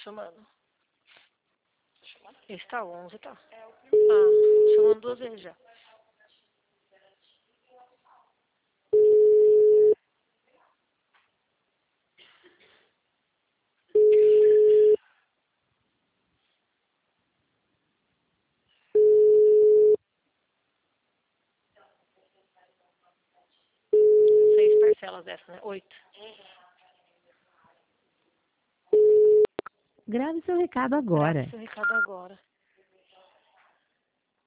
chamando. Esse tá 11, tá? Ah, chamando 2 vezes já. Seis parcelas dessa, né? 8. Grave seu recado agora. Grave seu recado agora.